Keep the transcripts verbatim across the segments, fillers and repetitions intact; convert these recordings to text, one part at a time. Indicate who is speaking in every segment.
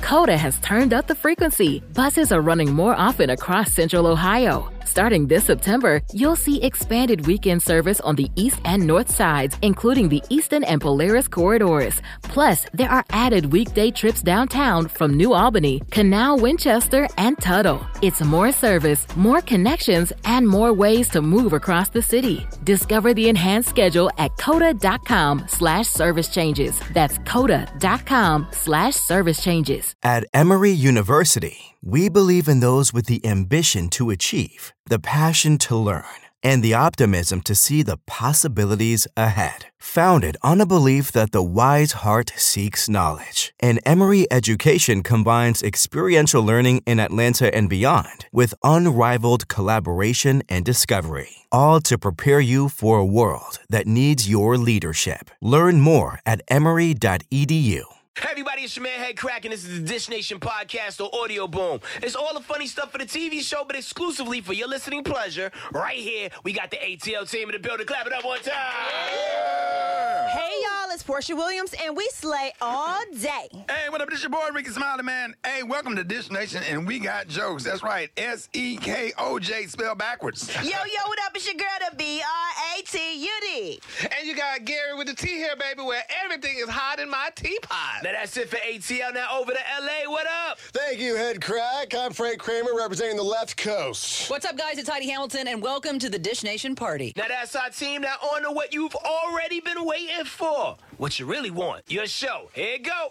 Speaker 1: Coda has turned up the frequency. Buses are running more often across Central Ohio. Starting this September, you'll see expanded weekend service on the east and north sides, including the Eastern and Polaris corridors. Plus, there are added weekday trips downtown from New Albany, Canal, Winchester, and Tuttle. It's more service, more connections, and more ways to move across the city. Discover the enhanced schedule at coda.com slash service changes. That's coda.com slash service changes.
Speaker 2: At Emory University, we believe in those with the ambition to achieve, the passion to learn, and the optimism to see the possibilities ahead. Founded on a belief that the wise heart seeks knowledge, and Emory education combines experiential learning in Atlanta and beyond with unrivaled collaboration and discovery, all to prepare you for a world that needs your leadership. Learn more at emory dot e d u.
Speaker 3: Hey everybody, it's your man Head Crack, and this is the Dish Nation podcast or Audio Boom. It's all the funny stuff for the T V show, but exclusively for your listening pleasure. Right here, we got the A T L team in the building. Clap it up one time. Yeah.
Speaker 4: Hey y'all, it's Portia Williams, and we slay all day.
Speaker 5: Hey, what up? This your boy Ricky Smiley, man. Hey, welcome to Dish Nation, and we got jokes. That's right, S E K O J, spelled backwards.
Speaker 4: Yo, yo, what up? It's your girl, the B R A T U D.
Speaker 6: And you got Gary with the T here, baby, where everything is hot in my teapot.
Speaker 3: Now that's it for A T L. Now over to L A. What up?
Speaker 7: Thank you, Head Crack. I'm Frank Kramer, representing the left coast.
Speaker 8: What's up, guys? It's Heidi Hamilton, and welcome to the Dish Nation party.
Speaker 3: Now that's our team. Now on to what you've already been waiting for. What you really want. Your show. Here you go.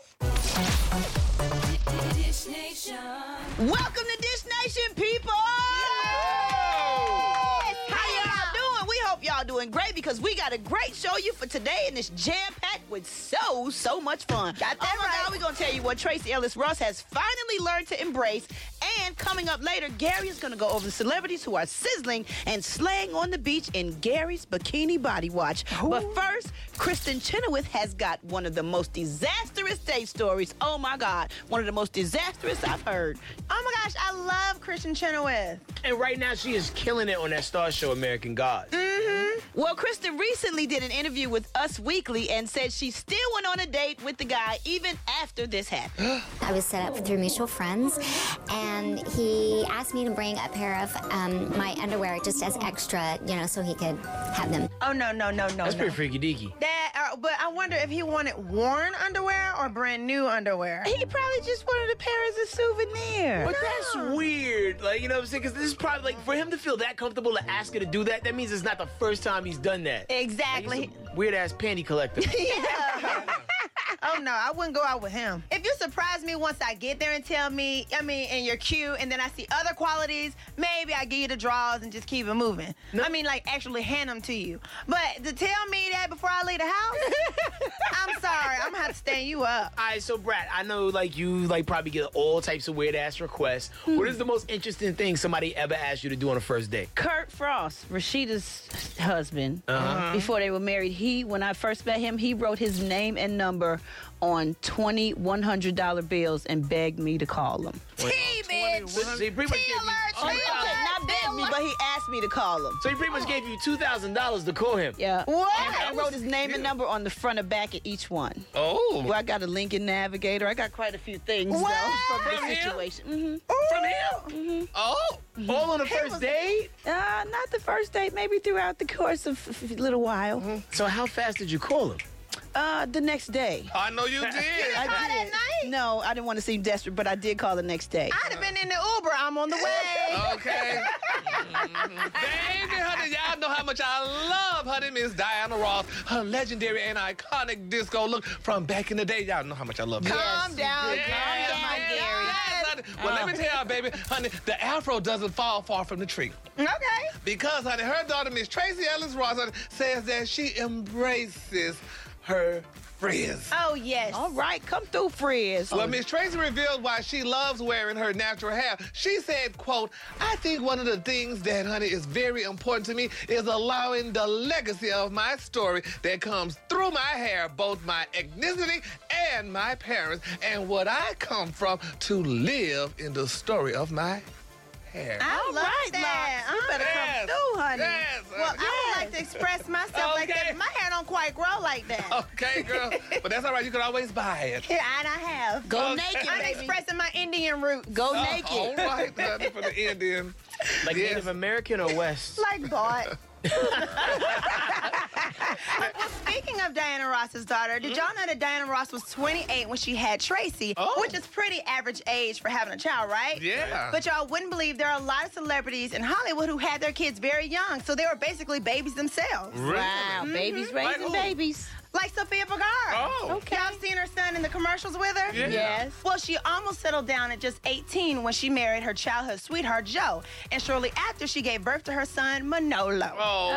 Speaker 4: Dish Nation. Welcome to Dish Nation, people. Y'all doing great because we got a great show you for today, and it's jam-packed with so, so much fun. Got that oh my right. God, we're going to tell you what Tracy Ellis Ross has finally learned to embrace, and coming up later, Gary is going to go over the celebrities who are sizzling and slaying on the beach in Gary's Bikini Body Watch. Ooh. But first, Kristen Chenoweth has got one of the most disastrous date stories. Oh my God, one of the most disastrous I've heard.
Speaker 9: Oh my gosh, I love Kristen Chenoweth.
Speaker 3: And right now, she is killing it on that star show, American Gods.
Speaker 4: Mm-hmm. Well, Kristen recently did an interview with Us Weekly and said she still went on a date with the guy even after this happened.
Speaker 10: I was set up through mutual friends, and he asked me to bring a pair of um, my underwear just as extra, you know, so he could have them.
Speaker 9: Oh, no, no, no, no,
Speaker 3: That's
Speaker 9: no.
Speaker 3: pretty freaky deaky.
Speaker 9: That, uh, but I wonder if he wanted worn underwear or brand new underwear.
Speaker 4: He probably just wanted a pair as a souvenir.
Speaker 3: But no. That's weird. Like, you know what I'm saying? Because this is probably, like, for him to feel that comfortable to ask her to do that, that means it's not the first time he's done that.
Speaker 4: Exactly.
Speaker 3: Like, weird-ass panty collector.
Speaker 9: Yeah. Oh, no, I wouldn't go out with him. If you surprise me once I get there and tell me, I mean, and you're cute, and then I see other qualities, maybe I give you the draws and just keep it moving. No. I mean, like, actually hand them to you. But to tell me that before I leave the house, I'm sorry. I'm going to have to stand you up.
Speaker 3: All right, so, Brad, I know, like, you, like, probably get all types of weird-ass requests. Hmm. What is the most interesting thing somebody ever asked you to do on a first date?
Speaker 11: Kurt Frost, Rashida's husband,
Speaker 3: uh-huh.
Speaker 11: before they were married, he, when I first met him, he wrote his name and number on twenty one hundred dollar bills and begged me to call him.
Speaker 4: T, bitch!
Speaker 3: So he pretty much
Speaker 4: T
Speaker 3: gave you,
Speaker 4: alert!
Speaker 3: oh,
Speaker 4: T alert!
Speaker 9: Not begged me, but he asked me to call him.
Speaker 3: So he pretty much gave you two thousand dollars to call him.
Speaker 11: Yeah.
Speaker 4: What?
Speaker 11: And I wrote his name and number on the front and back of each one.
Speaker 3: Oh.
Speaker 11: Well, I got a Lincoln Navigator. I got quite a few things,
Speaker 4: what?
Speaker 11: though, from,
Speaker 3: from
Speaker 11: the
Speaker 3: him?
Speaker 11: situation. Mm-hmm.
Speaker 3: From him?
Speaker 11: Mm-hmm.
Speaker 3: Oh. Mm-hmm. All on the first date?
Speaker 11: Uh, not the first date, maybe throughout the course of a little while.
Speaker 3: Mm-hmm. So how fast did you call him?
Speaker 11: Uh, the next day.
Speaker 6: I know you did.
Speaker 11: I
Speaker 9: call
Speaker 11: did.
Speaker 9: that night?
Speaker 11: No, I didn't want to seem desperate, but I did call the next day.
Speaker 9: I'd have been in the Uber. I'm on the way.
Speaker 6: Okay. Mm-hmm. Baby, honey, y'all know how much I love honey, Miss Diana Ross, her legendary and iconic disco look from back in the day. Y'all know how much I love her.
Speaker 9: Calm down,
Speaker 6: Yes,
Speaker 9: calm down, my
Speaker 6: yes,
Speaker 9: Gary.
Speaker 6: yes, honey. Well,
Speaker 11: Uh.
Speaker 6: let me tell y'all, baby, honey, the afro doesn't fall far from the tree.
Speaker 9: Okay.
Speaker 6: Because, honey, her daughter, Miss Tracy Ellis Ross, honey, says that she embraces her frizz.
Speaker 9: Oh, yes.
Speaker 11: All right, come through, Frizz.
Speaker 6: Well, Miss Tracy revealed why she loves wearing her natural hair. She said, quote, I think one of the things that, honey, is very important to me is allowing the legacy of my story that comes through my hair, both my ethnicity and my parents, and what I come from to live in the story of my hair.
Speaker 9: I
Speaker 11: All
Speaker 9: love
Speaker 11: right,
Speaker 9: that.
Speaker 11: Locks. You better
Speaker 6: Yes.
Speaker 11: come through, honey.
Speaker 6: Yes.
Speaker 9: Well, I would like to express myself like that. My hair don't quite grow like that.
Speaker 6: Okay, girl. But that's all right. You can always buy it.
Speaker 9: Yeah, and I have.
Speaker 11: Go
Speaker 6: Okay.
Speaker 11: naked,
Speaker 9: I'm
Speaker 11: baby.
Speaker 9: expressing my Indian roots.
Speaker 11: Go
Speaker 6: Oh,
Speaker 11: naked.
Speaker 6: all right, honey, for the Indian.
Speaker 3: Like
Speaker 6: Yes.
Speaker 3: Native American or West?
Speaker 9: Like bought. Well, speaking of Diana Ross's daughter, did y'all know that Diana Ross was twenty-eight when she had Tracy,
Speaker 6: Oh.
Speaker 9: which is pretty average age for having a child, right?
Speaker 6: Yeah.
Speaker 9: But y'all wouldn't believe there are a lot of celebrities in Hollywood who had their kids very young, so they were basically babies themselves.
Speaker 6: Really?
Speaker 11: Wow, babies
Speaker 6: Like
Speaker 11: raising
Speaker 6: who?
Speaker 11: babies.
Speaker 9: Like Sophia Vergara.
Speaker 6: Oh.
Speaker 9: Okay. Y'all seen her son in the commercials with her?
Speaker 6: Yeah.
Speaker 11: Yes.
Speaker 9: Well, she almost settled down at just eighteen when she married her childhood sweetheart, Joe. And shortly after, she gave birth to her son, Manolo.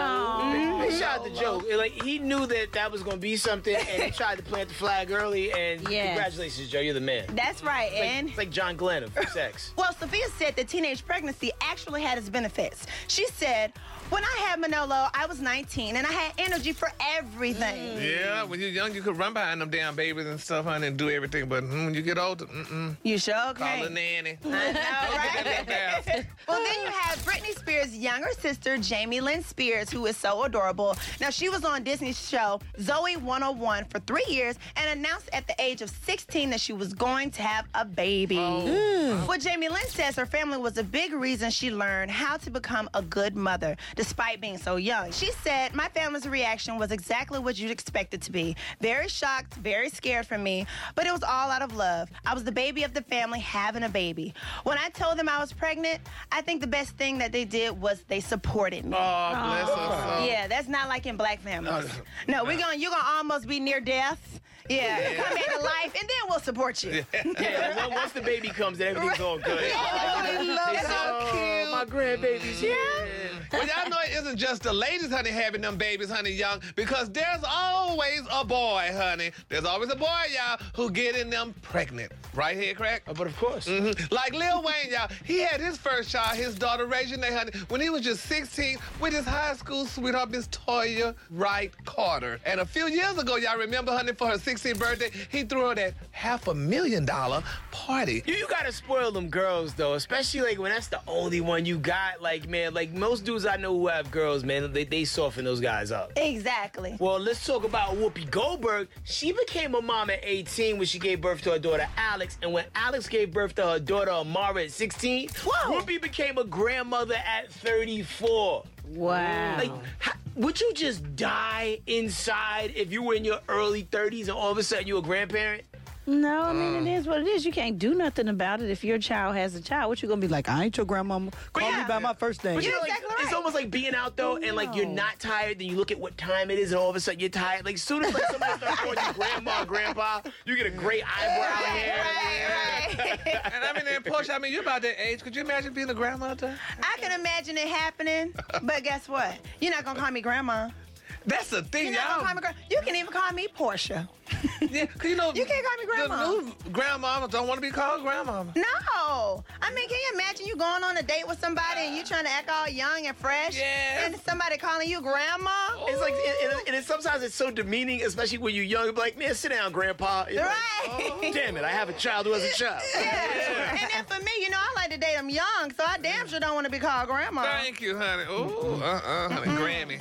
Speaker 6: Oh.
Speaker 3: Hey, shout out to Joe. Like, he knew that that was going to be something, and he tried to plant the flag early, and
Speaker 11: Yes.
Speaker 3: congratulations, Joe. You're the man.
Speaker 9: That's right,
Speaker 3: Like-
Speaker 9: and...
Speaker 3: It's like John Glenn for sex.
Speaker 9: Well, Sophia said that teenage pregnancy actually had its benefits. She said, when I had Manolo, I was nineteen, and I had energy for everything.
Speaker 6: Yeah, when you're young, you could run behind them damn babies and stuff, honey, and do everything. But mm, when you get older, mm-mm.
Speaker 9: You sure
Speaker 6: Call
Speaker 9: can.
Speaker 6: a nanny.
Speaker 9: I know, right?
Speaker 6: Fast.
Speaker 9: Well, then you have Britney Spears' younger sister, Jamie Lynn Spears, who is so adorable. Now, she was on Disney's show, Zoe one oh one, for three years and announced at the age of sixteen that she was going to have a baby.
Speaker 6: Oh.
Speaker 9: Well, Jamie Lynn says her family was a big reason she learned how to become a good mother, despite being so young. She said, my family's reaction was exactly what you'd expect it to be. Very shocked, very scared for me, but it was all out of love. I was the baby of the family having a baby. When I told them I was pregnant, I think the best thing that they did was they supported me.
Speaker 6: Oh, bless her soul.
Speaker 9: Yeah, that's not like in black families. No, we're gonna you're gonna almost be near death. Yeah,
Speaker 6: Yeah.
Speaker 9: come back to life, and then we'll support you.
Speaker 3: Yeah, well, once the baby comes, then everything's all good.
Speaker 9: Oh,
Speaker 3: They
Speaker 9: that's
Speaker 3: say,
Speaker 9: so
Speaker 3: "Oh,
Speaker 6: cute."
Speaker 3: my grandbaby's here.
Speaker 6: Well, y'all know it isn't just the ladies, honey, having them babies, honey, young, because there's always a boy, honey. There's always a boy, y'all, who getting them pregnant. Right here, Crack?
Speaker 3: Oh, but of course.
Speaker 6: Mm-hmm. Like Lil Wayne, y'all, he had his first child, his daughter, Reginae, honey, when he was just sixteen with his high school sweetheart, Miss Toya Wright Carter. And a few years ago, y'all remember, honey, for her sixteenth birthday, he threw her that half a million dollar party.
Speaker 3: You, you gotta spoil them girls, though, especially like when that's the only one you got. Like, man, like most dudes I know who have girls, man, they, they soften those guys up.
Speaker 9: Exactly.
Speaker 3: Well, let's talk about Whoopi Goldberg. She became a mom at eighteen when she gave birth to her daughter Alex, and when Alex gave birth to her daughter Amara at sixteen,
Speaker 9: Whoa.
Speaker 3: Whoopi became a grandmother at thirty-four.
Speaker 11: Wow.
Speaker 3: Like, how, would you just die inside if you were in your early thirties and all of a sudden you're a grandparent?
Speaker 11: No, I mean, it is what it is. You can't do nothing about it if your child has a child. What you gonna be like, I ain't your grandmama. Call
Speaker 3: yeah.
Speaker 11: me by my first name.
Speaker 3: But you know,
Speaker 9: You're
Speaker 3: like,
Speaker 9: exactly
Speaker 3: it's
Speaker 9: right.
Speaker 3: almost like being out though, and like you're not tired. Then you look at what time it is, and all of a sudden you're tired. Like soon as like somebody starts calling you grandma, or grandpa, you get a great eyebrow hair.
Speaker 9: Right, right.
Speaker 6: And I mean, and Portia, I mean, you're about that age. Could you imagine being a grandmother?
Speaker 9: I can imagine it happening, but guess what? You're not gonna call me grandma.
Speaker 6: That's the thing,
Speaker 9: You're not
Speaker 6: y'all.
Speaker 9: gonna call me grandma. You can even call me Portia.
Speaker 6: Yeah, 'cause you know,
Speaker 9: You can't call me grandma.
Speaker 6: The new grandmamas don't want to be called grandmama.
Speaker 9: No. I mean, can you imagine you going on a date with somebody and you trying to act all young and fresh?
Speaker 6: Yes.
Speaker 9: And somebody calling you grandma?
Speaker 3: It's like, and, and, and it's, sometimes it's so demeaning, especially when you're young. You're like, man, sit down, grandpa. You're like,
Speaker 9: Right.
Speaker 3: oh, damn it, I have a child who has a child.
Speaker 9: Yeah. And then for me, you know, I like to date them young, so I damn sure don't want to be called grandma.
Speaker 6: Thank you, honey. Ooh, uh-uh, honey, Grammy.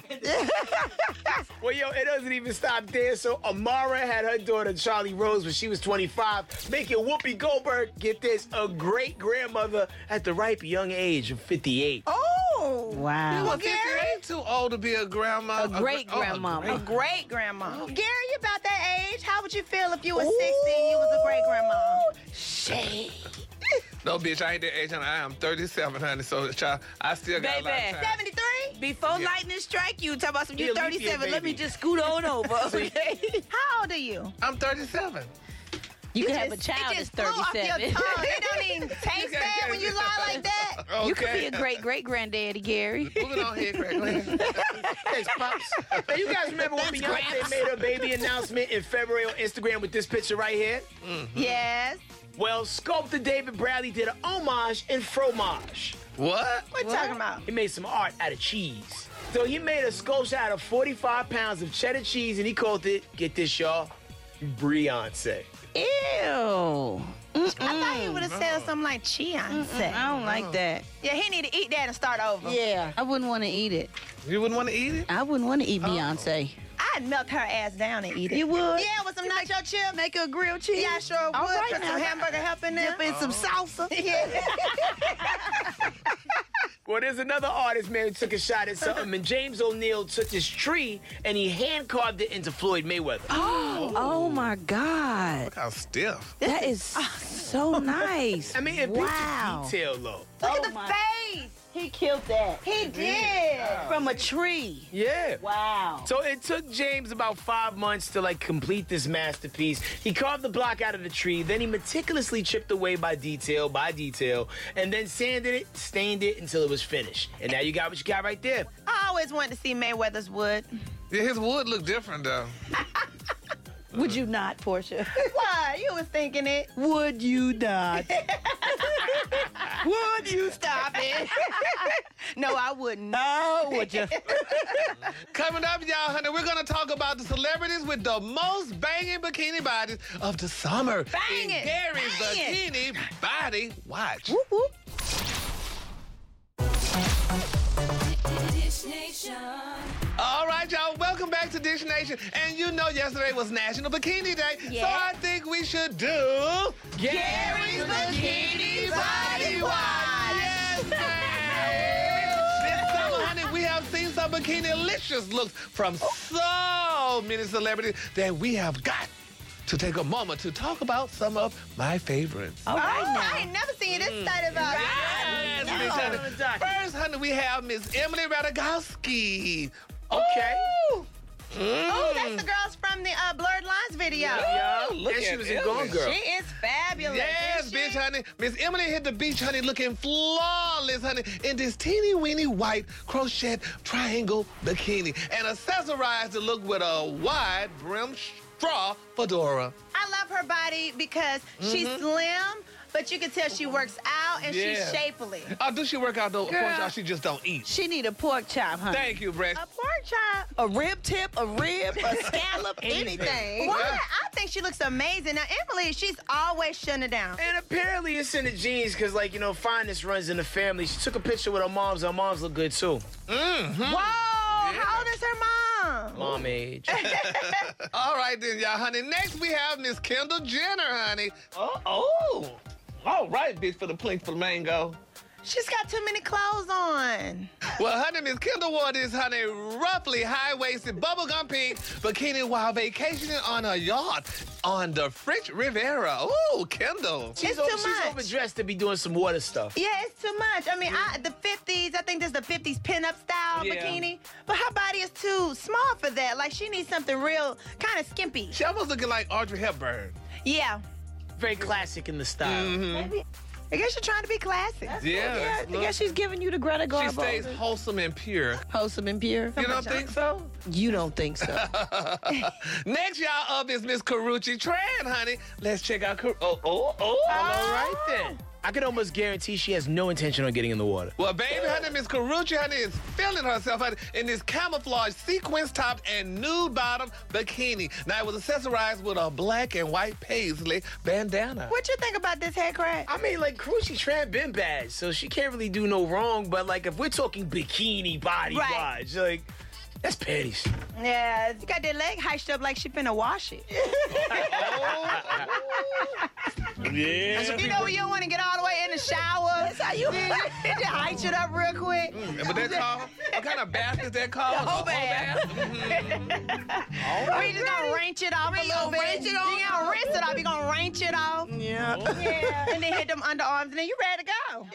Speaker 3: Well, yo, it doesn't even stop there. So Amara had her daughter Charlie Rose when she was twenty-five, making Whoopi Goldberg, get this, a great grandmother at the ripe young age of fifty-eight.
Speaker 9: Oh.
Speaker 11: Wow.
Speaker 9: Well,
Speaker 6: Well, fifty
Speaker 9: Gary,
Speaker 6: ain't too old to be a grandma.
Speaker 11: A great
Speaker 6: gra- oh,
Speaker 11: grandmama.
Speaker 9: a great grandma. Gary, you about that age? How would you feel if you were sixteen, you was a great grandma?
Speaker 11: Shade.
Speaker 6: No, bitch, I ain't that age, honey. I am thirty-seven, honey. So, child, I still got a lot
Speaker 11: Baby.
Speaker 6: of time.
Speaker 9: seventy-three?
Speaker 11: Before lightning strike you, talk about some you
Speaker 3: Yeah, leave me a
Speaker 11: thirty-seven. Let me
Speaker 3: baby.
Speaker 11: just scoot on over. Okay.
Speaker 9: How old are you?
Speaker 6: I'm thirty-seven.
Speaker 11: You, can
Speaker 9: just,
Speaker 11: have a child
Speaker 9: it
Speaker 11: that's
Speaker 9: just flew off your
Speaker 11: thirty-seven.
Speaker 9: tongue. It don't even taste bad when you lie like that.
Speaker 6: Okay.
Speaker 11: You could be a great great granddaddy, Gary.
Speaker 6: Moving on here, Craig. Go ahead.
Speaker 3: Thanks, Pops. Now, you guys remember when Beyonce made her baby announcement in February on Instagram with this picture right here?
Speaker 9: Yes.
Speaker 3: Well, sculptor David Bradley did an homage in fromage.
Speaker 6: What?
Speaker 9: What you talking about?
Speaker 3: He made some art out of cheese. So he made a sculpture out of forty-five pounds of cheddar cheese, and he called it, get this, y'all, Beyonce.
Speaker 11: Ew.
Speaker 9: I thought he would have said something like Beyonce.
Speaker 11: I don't like that.
Speaker 9: Yeah, he need to eat that and start over.
Speaker 11: Yeah, I wouldn't want to eat it.
Speaker 6: You wouldn't want to eat it?
Speaker 11: I wouldn't want to eat Beyonce.
Speaker 9: I'd melt her ass down and eat it.
Speaker 11: You would?
Speaker 9: Yeah, with some nacho chips.
Speaker 11: Make her a grilled cheese?
Speaker 9: Yeah, I sure would.
Speaker 11: All right,
Speaker 9: Put
Speaker 11: now.
Speaker 9: some hamburger help in there.
Speaker 11: Dip in some salsa.
Speaker 9: Yeah.
Speaker 3: Well, there's another artist, man, who took a shot at something, and James O'Neal took this tree and he hand carved it into Floyd Mayweather.
Speaker 11: Oh, oh my God.
Speaker 6: Look how stiff.
Speaker 11: That is so nice.
Speaker 3: I mean, it
Speaker 11: Wow.
Speaker 3: beats the detail, though.
Speaker 9: Look
Speaker 11: Oh
Speaker 9: at the
Speaker 11: my-
Speaker 9: face.
Speaker 11: He killed that.
Speaker 9: He did.
Speaker 11: From a tree.
Speaker 3: Yeah.
Speaker 11: Wow.
Speaker 3: So it took James about five months to like complete this masterpiece. He carved the block out of the tree, then he meticulously chipped away by detail by detail, and then sanded it, stained it until it was finished. And now you got what you got right there.
Speaker 9: I always wanted to see Mayweather's wood.
Speaker 6: Yeah, his wood look different, though.
Speaker 11: Would you not, Portia?
Speaker 9: Why? You was thinking it.
Speaker 11: Would you not?
Speaker 9: Would you stop it? No, I wouldn't.
Speaker 11: Oh, would you?
Speaker 6: Coming up, y'all, honey, we're going to talk about the celebrities with the most banging bikini bodies of the summer.
Speaker 9: Bang
Speaker 6: in
Speaker 9: it.
Speaker 6: Gary's
Speaker 9: Bang
Speaker 6: Bikini Body Watch.
Speaker 11: Whoop, whoop.
Speaker 6: All right, y'all, welcome back to Dish Nation. And you know yesterday was National Bikini Day,
Speaker 9: Yeah.
Speaker 6: so I think we should do...
Speaker 3: Gary's
Speaker 6: Bikini Body Watch! Yes, sir! This summer, honey, we have seen some bikini-licious looks from so many celebrities that we have got to take a moment to talk about some of my favorites.
Speaker 11: All right,
Speaker 9: Oh,
Speaker 11: now.
Speaker 9: I ain't never seen you this side about it.
Speaker 6: Yes, Miss Honey. First, honey, we have Miss Emily Ratajkowski.
Speaker 3: Okay.
Speaker 9: Ooh. Oh, that's the girls from the uh, Blurred Lines video.
Speaker 3: Yeah.
Speaker 6: Look
Speaker 3: And she
Speaker 6: at
Speaker 3: was in
Speaker 6: Emily.
Speaker 3: Gone Girl.
Speaker 9: She is fabulous.
Speaker 6: Yes,
Speaker 9: isn't
Speaker 6: bitch,
Speaker 9: she?
Speaker 6: honey. Miss Emily hit the beach, honey, looking flawless, honey, in this teeny weeny white crochet triangle bikini and accessorized the look with a wide brim straw fedora.
Speaker 9: I love her body because she's slim, but you can tell she works out and
Speaker 6: Yeah.
Speaker 9: she's shapely.
Speaker 6: Oh, does she work out though?
Speaker 11: Girl.
Speaker 6: Or she just don't eat?
Speaker 11: She need a pork chop, honey.
Speaker 6: Thank you, Brett.
Speaker 9: A pork chop.
Speaker 11: A rib tip, a rib, a scallop, anything.
Speaker 9: What? I think she looks amazing. Now, Emily, she's always shutting it down.
Speaker 3: And apparently it's in the genes because, like, you know, fineness runs in the family. She took a picture with her moms. Her moms look good, too.
Speaker 6: Mm-hmm.
Speaker 9: Whoa, how old is her mom?
Speaker 3: Mom age.
Speaker 6: All right then, y'all, honey. Next we have Miss Kendall Jenner, honey. Oh, oh. All right, bitch, for the pink flamingo.
Speaker 9: She's got too many clothes on.
Speaker 6: Well, honey, Miss Kendall wore this, honey, roughly high-waisted bubblegum pink bikini while vacationing on a yacht on the French Riviera. Ooh, Kendall.
Speaker 3: She's,
Speaker 9: It's
Speaker 3: over,
Speaker 9: too
Speaker 3: she's
Speaker 9: much.
Speaker 3: overdressed to be doing some water stuff.
Speaker 9: Yeah, it's too much. I mean, I, the fifties, I think this is the fifties pinup style
Speaker 6: Yeah.
Speaker 9: bikini. But her body is too small for that. Like, she needs something real, kind of skimpy.
Speaker 6: She almost looking like Audrey Hepburn.
Speaker 9: Yeah.
Speaker 3: Very classic in the style.
Speaker 9: Maybe. I guess you're trying to be classic.
Speaker 6: Yeah.
Speaker 11: I guess she's giving you the Greta
Speaker 6: She
Speaker 11: Garbo.
Speaker 6: stays wholesome and pure.
Speaker 11: Wholesome and pure.
Speaker 6: You don't think so?
Speaker 11: You don't think so.
Speaker 6: Next, y'all up is Miss Karrueche Tran, honey. Let's check out Kar- Oh, oh, oh.
Speaker 3: All right, then. I can almost guarantee she has no intention on getting in the water.
Speaker 6: Well, baby, honey, Miss Karrueche, honey, is feeling herself honey, in this camouflage sequence top and nude bottom bikini. Now, it was accessorized with a black and white paisley bandana.
Speaker 9: What you think about this head crack?
Speaker 3: I mean, like, Karrueche Tran been bad, so she can't really do no wrong. But, like, if we're talking bikini body
Speaker 9: Right.
Speaker 3: watch, like, that's panties.
Speaker 9: Yeah, you got that leg hiked up like she finna wash it.
Speaker 3: Yeah.
Speaker 9: You know when you don't want to get all the way in the shower? That's how you just hike it up real quick.
Speaker 6: But that called, what kind of bath is that called?
Speaker 9: The whole bath.
Speaker 6: Mhm.
Speaker 9: We just gonna wrench it off a little bit.
Speaker 11: wrench it
Speaker 9: You
Speaker 11: off?
Speaker 9: gonna rinse it off. You gonna wrench it off.
Speaker 11: Yeah.
Speaker 9: Yeah. And then hit them underarms, and then you ready to go.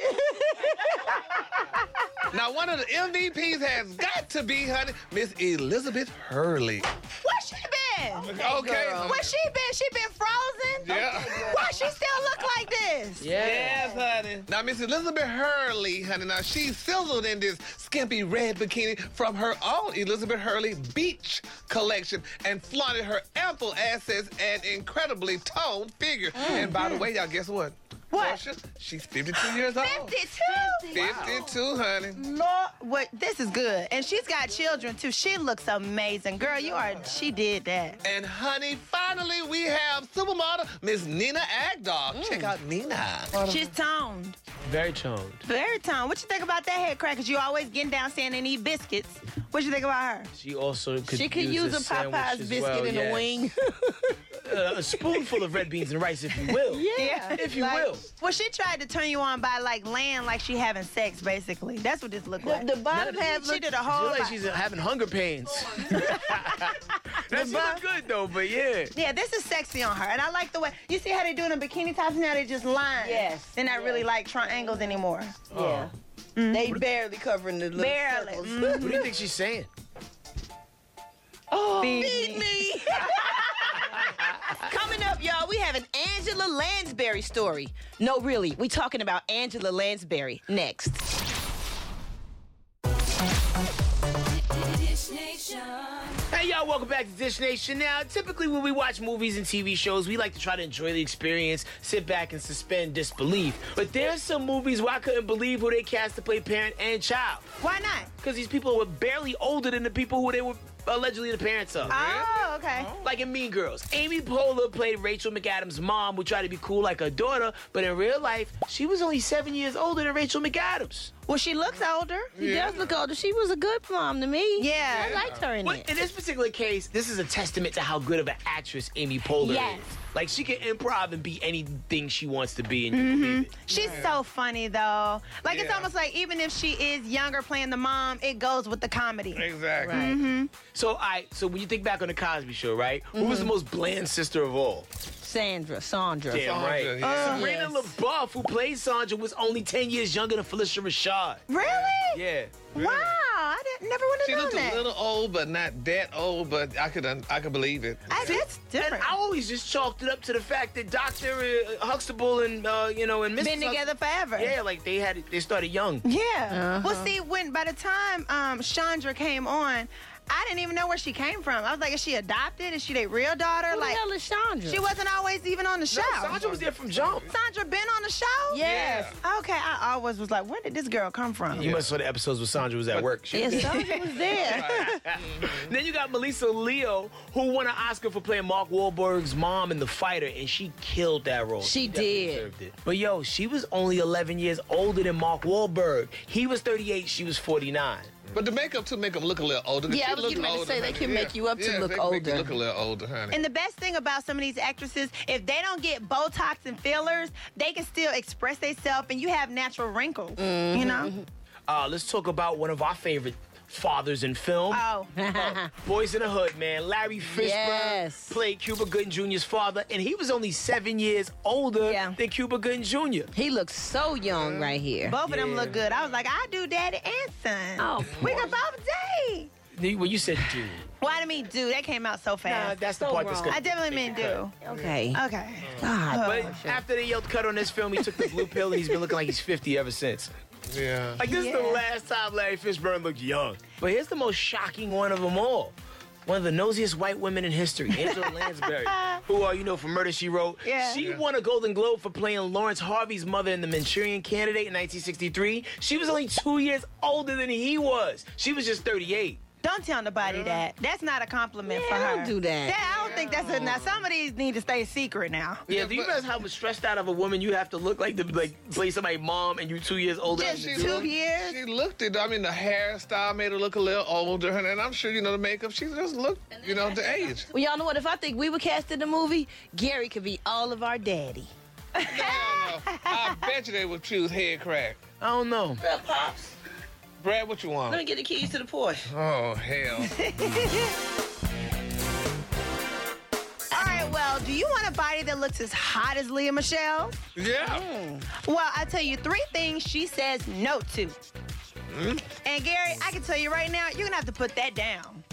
Speaker 6: Now, one of the M V Ps has got to be, honey, Miss Elizabeth Hurley.
Speaker 9: Where she been?
Speaker 6: Okay.
Speaker 9: Where she been? She been frozen?
Speaker 6: Yeah.
Speaker 9: Why she still look like this?
Speaker 6: Yes, honey. Now, Miss Elizabeth Hurley, honey, now she's sizzled in this skimpy red bikini from her own Elizabeth Hurley Beach collection and flaunted her ample assets and incredibly toned figure. And by the way, y'all, guess what?
Speaker 9: What?
Speaker 6: Portia, she's fifty-two years old.
Speaker 9: fifty-two?
Speaker 6: fifty-two, honey.
Speaker 9: Lord, what? This is good. And she's got children, too. She looks amazing. Girl, you are, she did that.
Speaker 6: And honey, finally we have supermodel Miss Nina Agdal.
Speaker 9: Mm.
Speaker 6: Check out Nina.
Speaker 9: She's toned.
Speaker 3: Very toned.
Speaker 9: Very toned. What you think about that head crackers? You always getting down saying and eat biscuits. What you think about her?
Speaker 3: She also could
Speaker 11: She could use a
Speaker 3: sandwich
Speaker 11: Popeye's
Speaker 3: as
Speaker 11: biscuit
Speaker 3: well,
Speaker 11: in a
Speaker 3: yes.
Speaker 11: wing.
Speaker 3: uh, a spoonful of red beans and rice, if you will.
Speaker 9: Yeah.
Speaker 3: If you
Speaker 9: Like,
Speaker 3: will.
Speaker 9: Well, she tried to turn you on by, like, laying like she having sex, basically. That's what this looked like.
Speaker 11: The bottom half
Speaker 9: She
Speaker 11: looked-
Speaker 9: did a
Speaker 3: She
Speaker 9: whole
Speaker 3: look like
Speaker 9: lot.
Speaker 3: she's having hunger pains. That she look good, though, but yeah.
Speaker 9: Yeah, this is sexy on her. And I like the way, you see how they do them bikini tops now? They just line.
Speaker 11: Yes.
Speaker 9: They're not really like triangles anymore.
Speaker 11: Yeah. They barely covering the little
Speaker 9: Barely.
Speaker 11: circles.
Speaker 9: Mhm.
Speaker 3: What do you think she's saying?
Speaker 11: Oh,
Speaker 9: Feed
Speaker 11: feed
Speaker 9: me.
Speaker 11: me.
Speaker 4: Coming up, y'all, we have an Angela Lansbury story. No, really, we talking about Angela Lansbury next.
Speaker 3: Hey, y'all, welcome back to Dish Nation. Now, typically when we watch movies and T V shows, we like to try to enjoy the experience, sit back and suspend disbelief. But there's some movies where I couldn't believe who they cast to play parent and child.
Speaker 9: Why not?
Speaker 3: Because these people were barely older than the people who they were allegedly the parents of.
Speaker 9: Oh, okay.
Speaker 3: Like in Mean Girls, Amy Poehler played Rachel McAdams' mom, who tried to be cool like her daughter, but in real life, she was only seven years older than Rachel McAdams.
Speaker 9: Well, she looks older.
Speaker 11: She does look older. She was a good mom to me.
Speaker 9: Yeah.
Speaker 11: I liked her in
Speaker 3: But
Speaker 11: it.
Speaker 3: in this particular case, this is a testament to how good of an actress Amy Poehler
Speaker 9: Yes.
Speaker 3: is. Like, she can improv and be anything she wants to be, and you believe it.
Speaker 9: She's so funny, though. Like, it's
Speaker 6: Yeah.
Speaker 9: almost like even if she is younger playing the mom, it goes with the comedy.
Speaker 6: Exactly.
Speaker 11: Right.
Speaker 3: So, I so when you think back on the Cosby Show, right? Who was the most bland sister of all?
Speaker 11: Sandra, Sandra.
Speaker 3: Damn
Speaker 6: Sandra,
Speaker 3: right.
Speaker 6: yeah.
Speaker 3: Serena
Speaker 11: Yes.
Speaker 3: LaBeouf, who played Sandra, was only ten years younger than Felicia Rashad.
Speaker 9: Really?
Speaker 3: Yeah.
Speaker 9: Wow. I didn't, never would
Speaker 6: She
Speaker 9: have
Speaker 6: looked
Speaker 9: known
Speaker 6: a
Speaker 9: that.
Speaker 6: little old, but not that old. But I could, un- I could believe it.
Speaker 9: I, that's
Speaker 3: And
Speaker 9: different.
Speaker 3: I always just chalked it up to the fact that Doctor Uh, Huxtable and, uh, you know, and Missus
Speaker 9: Been together forever.
Speaker 3: Yeah, like they had, they started young.
Speaker 9: Yeah. Well, see, when by the time um, Chandra came on, I didn't even know where she came from. I was like, is she adopted? Is she their real daughter?
Speaker 11: Who
Speaker 9: like,
Speaker 11: the hell is Chandra?
Speaker 9: she wasn't always even on the show.
Speaker 3: No, Sandra was there from jump.
Speaker 9: Sandra been on the show?
Speaker 11: Yes.
Speaker 9: Okay, I always was like, where did this girl come from?
Speaker 3: You must have saw the episodes where Sandra was at work. She
Speaker 11: Yeah, Sandra was there.
Speaker 3: Then you got Melissa Leo, who won an Oscar for playing Mark Wahlberg's mom in The Fighter, and she killed that role.
Speaker 11: She
Speaker 3: definitely
Speaker 11: did.
Speaker 3: deserved it. But yo, she was only eleven years older than Mark Wahlberg. He was thirty-eight, she was forty-nine.
Speaker 6: But the makeup to make them look a little older.
Speaker 11: Yeah,
Speaker 6: She
Speaker 11: I was
Speaker 6: looked
Speaker 11: getting ready to
Speaker 6: older,
Speaker 11: say, they
Speaker 6: honey.
Speaker 11: can make
Speaker 6: Yeah.
Speaker 11: you up to
Speaker 6: Yeah,
Speaker 11: look
Speaker 6: they can make you
Speaker 11: older.
Speaker 6: look a little older, honey.
Speaker 9: And the best thing about some of these actresses, if they don't get Botox and fillers, they can still express themselves and you have natural wrinkles. You know?
Speaker 3: Uh, let's talk about one of our favorite fathers in film.
Speaker 9: Oh.
Speaker 3: Boys in the Hood, man. Larry Fishburne
Speaker 11: Yes.
Speaker 3: played Cuba Gooding Junior's father, and he was only seven years older
Speaker 9: Yeah.
Speaker 3: than Cuba Gooding Junior
Speaker 11: He looks so young right here.
Speaker 9: Both of them
Speaker 3: Yeah.
Speaker 9: look good. I was like, I do daddy and son.
Speaker 11: Oh,
Speaker 9: we could both date.
Speaker 3: Well, you said dude.
Speaker 9: Why did me do? That came out so
Speaker 3: Nah,
Speaker 9: fast.
Speaker 3: that's the
Speaker 11: So
Speaker 3: part that's
Speaker 11: wrong.
Speaker 3: good.
Speaker 9: I definitely meant do.
Speaker 11: Okay.
Speaker 9: Okay.
Speaker 11: God.
Speaker 3: But after they yelled cut on this film, he took the blue pill, and he's been looking like he's fifty ever since.
Speaker 6: Yeah.
Speaker 3: Like, this is the
Speaker 9: Yeah.
Speaker 3: last time Larry Fishburne looked young. But here's the most shocking one of them all. One of the nosiest white women in history, Angela Lansbury, who, uh, you know, from Murder, She Wrote.
Speaker 9: Yeah.
Speaker 3: She
Speaker 9: Yeah.
Speaker 3: won a Golden Globe for playing Lawrence Harvey's mother in The Manchurian Candidate in nineteen sixty-three. She was only two years older than he was. She was just thirty-eight.
Speaker 9: Don't tell nobody that. That's not a compliment for
Speaker 11: Yeah,
Speaker 9: her.
Speaker 11: don't do that.
Speaker 9: Yeah, I don't think that's a. Now, some of these need to stay secret now.
Speaker 3: Yeah, do you realize how much stressed out of a woman you have to look like to like play somebody's mom and you two years older?
Speaker 9: Just
Speaker 3: than
Speaker 9: two
Speaker 3: the dude?
Speaker 9: years.
Speaker 6: She looked it. I mean, the hairstyle made her look a little older, and I'm sure, you know, the makeup, she just looked, you know, the age.
Speaker 11: Well, y'all know what? If I think we were cast in the movie, Gary could be all of our daddy.
Speaker 6: No, no, no. I bet you they would choose head crack.
Speaker 3: I don't know.
Speaker 11: Pops,
Speaker 6: Brad, what you want?
Speaker 11: let me get the keys to the Porsche.
Speaker 6: Oh, hell.
Speaker 9: All right, well, do you want a body that looks as hot as Leah Michelle?
Speaker 6: Yeah.
Speaker 9: Well, I tell you three things she says no to. And Gary, I can tell you right now, you're gonna have to put that down.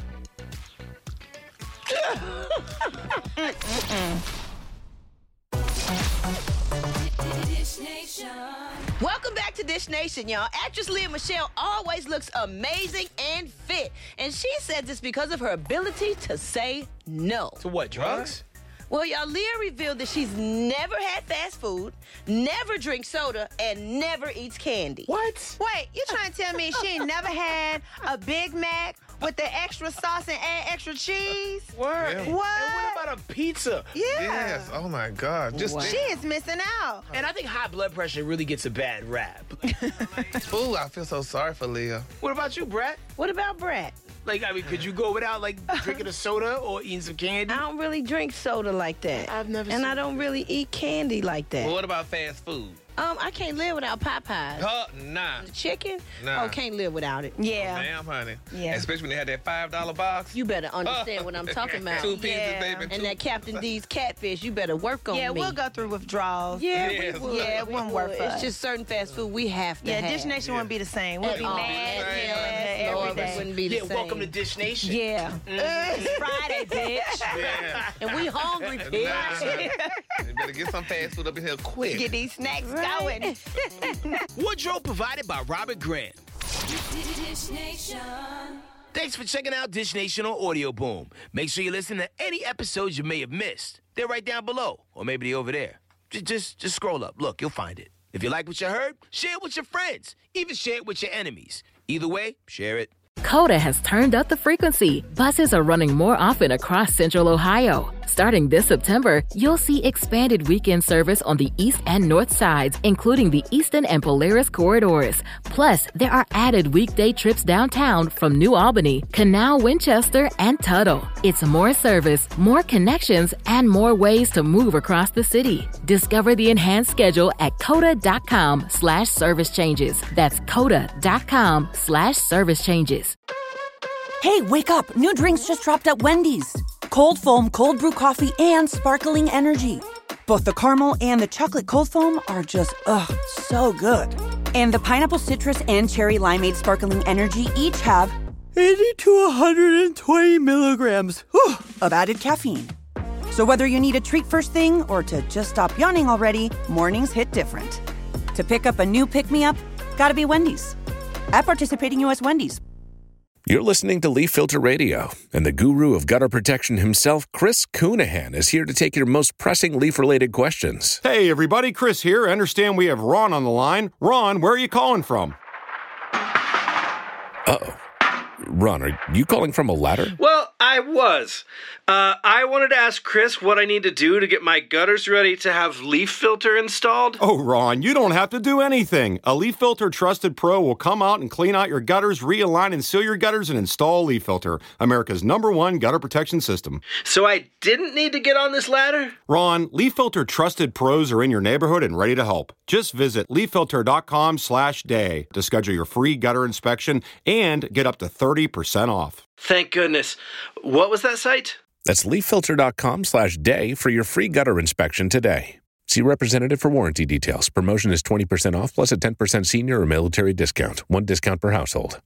Speaker 4: Welcome back to Dish Nation, y'all. Actress Leah Michelle always looks amazing and fit. And she says it's because of her ability to say no.
Speaker 3: To what, drugs?
Speaker 11: Well, y'all, Leah revealed that she's never had fast food, never drinks soda, and never eats candy.
Speaker 3: What?
Speaker 9: Wait, you trying to tell me she ain't never had a Big Mac with the extra sauce and add extra cheese?
Speaker 3: Word.
Speaker 6: Yeah.
Speaker 3: And
Speaker 9: What?
Speaker 3: what about a pizza?
Speaker 9: Yeah.
Speaker 6: Yes. Oh my God. Just
Speaker 9: She is missing out.
Speaker 3: And I think high blood pressure really gets a bad rap.
Speaker 6: Ooh, I feel so sorry for Leah.
Speaker 3: What about you, Brett?
Speaker 11: What about Brett?
Speaker 3: Like, I mean, could you go without, like, drinking a soda or eating some candy?
Speaker 11: I don't really drink soda like that.
Speaker 3: I've never
Speaker 11: And
Speaker 3: seen
Speaker 11: I don't really eat candy like that.
Speaker 6: Well, what about fast food?
Speaker 11: Um, I can't live without Popeyes.
Speaker 6: Huh? Nah.
Speaker 11: The chicken?
Speaker 6: Nah.
Speaker 11: Oh, can't live without it.
Speaker 9: Yeah.
Speaker 6: Damn, honey.
Speaker 9: Yeah.
Speaker 6: Especially when they had that five dollar box.
Speaker 11: You better understand what I'm talking about.
Speaker 6: Two pieces,
Speaker 9: Yeah.
Speaker 6: baby.
Speaker 11: And
Speaker 6: two-
Speaker 11: that Captain D's catfish, you better work on
Speaker 9: Yeah,
Speaker 11: me.
Speaker 9: we'll go through withdrawals.
Speaker 11: Yeah,
Speaker 6: Yes.
Speaker 11: we would.
Speaker 9: Yeah, it
Speaker 11: We
Speaker 9: wouldn't work
Speaker 11: would.
Speaker 9: for
Speaker 11: It's
Speaker 9: us.
Speaker 11: just certain fast food we have to
Speaker 9: Yeah,
Speaker 11: have.
Speaker 9: Dish Nation wouldn't be the same. We'd
Speaker 11: At
Speaker 9: be
Speaker 11: all.
Speaker 9: mad,
Speaker 6: Right.
Speaker 9: yeah,
Speaker 11: Lord,
Speaker 9: every
Speaker 11: it
Speaker 9: day.
Speaker 11: wouldn't be the
Speaker 3: Yeah,
Speaker 11: same.
Speaker 3: welcome to Dish Nation.
Speaker 11: Yeah.
Speaker 9: It's Friday, bitch.
Speaker 6: Yeah.
Speaker 11: And we hungry, bitch.
Speaker 6: Nah. You better get some fast food up in here quick.
Speaker 9: Get these snacks going.
Speaker 3: Wardrobe provided by Robert Grant. Thanks for checking out Dish Nation on Audio Boom. Make sure you listen to any episodes you may have missed. They're right down below, or maybe they're over there. Just, just, just scroll up. Look, you'll find it. If you like what you heard, share it with your friends. Even share it with your enemies. Either way, share it.
Speaker 1: Coda has turned up the frequency. Buses are running more often across Central Ohio. Starting this September, you'll see expanded weekend service on the east and north sides, including the Eastern and Polaris corridors. Plus, there are added weekday trips downtown from New Albany, Canal, Winchester, and Tuttle. It's more service, more connections, and more ways to move across the city. Discover the enhanced schedule at coda.com slash service changes. That's coda.com slash service changes.
Speaker 12: Hey, wake up. New drinks just dropped at Wendy's. Cold foam, cold brew coffee, and sparkling energy. Both the caramel and the chocolate cold foam are just, ugh, so good. And the pineapple citrus and cherry limeade sparkling energy each have eighty to one hundred twenty milligrams whew, of added caffeine. So whether you need a treat first thing or to just stop yawning already, mornings hit different. To pick up a new pick-me-up, gotta be Wendy's. At participating U S Wendy's.
Speaker 13: You're listening to Leaf Filter Radio, and the guru of gutter protection himself, Chris Coonahan, is here to take your most pressing leaf-related questions.
Speaker 14: Hey, everybody, Chris here. I understand we have Ron on the line. Ron, where are you calling from?
Speaker 13: Uh-oh. Ron, are you calling from a ladder?
Speaker 15: Well, I was. Uh, I wanted to ask Chris what I need to do to get my gutters ready to have Leaf Filter installed.
Speaker 14: Oh, Ron, you don't have to do anything. A Leaf Filter Trusted Pro will come out and clean out your gutters, realign and seal your gutters, and install Leaf Filter, America's number one gutter protection system.
Speaker 15: So I didn't need to get on this ladder?
Speaker 14: Ron, Leaf Filter Trusted Pros are in your neighborhood and ready to help. Just visit leaffilter.com slash day to schedule your free gutter inspection and get up to thirty percent off.
Speaker 15: Thank goodness. What was that site?
Speaker 13: That's leaffilter.com slash day for your free gutter inspection today. See representative for warranty details. Promotion is twenty percent off plus a ten percent senior or military discount. One discount per household.